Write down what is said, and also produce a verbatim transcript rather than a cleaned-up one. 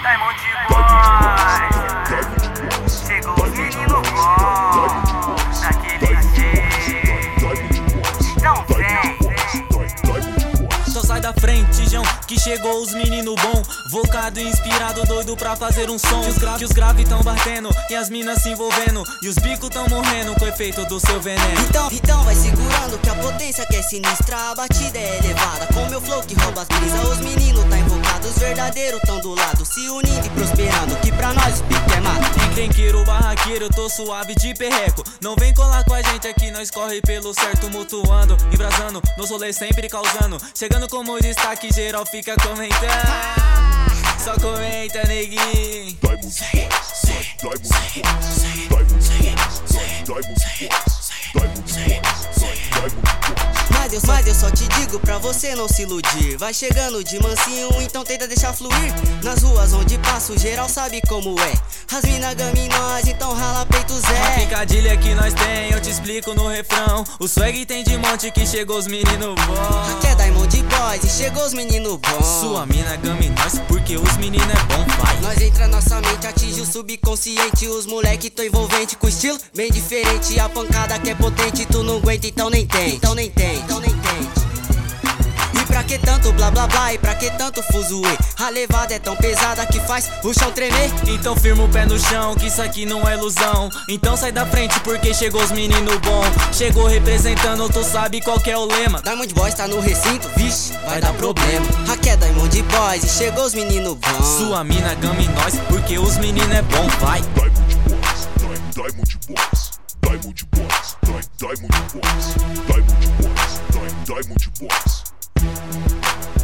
Diamond Boys, chegou os meninos bons, daquele jeito, não vem. Só sai da frente, João, que chegou os menino bom. Vocado e inspirado, doido pra fazer um som. Que os, gra que os graves tão batendo e as minas se envolvendo, e os bicos tão morrendo com o efeito do seu veneno. Então, então vai segurando que a potência que é sinistra, a batida é elevada. Com meu flow que rouba as brisas, os meninos tá invocado, os verdadeiros tão do lado, se unindo e prosperando, que pra nós o pique é mato. Encrenqueiro, barraqueiro, eu tô suave de perreco. Não vem colar com a gente aqui, nós corre pelo certo, mutuando, embrasando, nos rolês sempre causando. Chegando como destaque, geral fica comentando. Só comenta, neguinho. Mas eu, só, mas eu só te digo pra você não se iludir. Vai chegando de mansinho, então tenta deixar fluir. Nas ruas onde passo, geral sabe como é. As mina game nós, então rala peito Zé. A picadilha que nós tem, eu te explico no refrão. O swag tem de monte que chegou os menino bons. Aqui é Diamond Boys e chegou os menino bons. Sua mina game nós, porque os menino é bom, vai. Nós entra nossa mente, atinge o subconsciente. Os moleque tão envolvente, com estilo bem diferente. A pancada que é potente, tu não aguenta, então nem tem. Então nem tem, então nem tem. E pra que tanto blá blá blá, e pra que tanto fuzuê? A levada é tão pesada que faz o chão tremer. Então firma o pé no chão, que isso aqui não é ilusão. Então sai da frente porque chegou os menino bom. Chegou representando, tu sabe qual que é o lema. Diamond Boys tá no recinto, vixe, vai, vai dar problema. Aqui é Diamond Boys e chegou os menino bom. Sua mina game nós, porque os menino é bom, vai. Diamond Boys, Diamond Boys, Diamond Boys, Diamond Boys, Diamond Boys, Diamond Boys.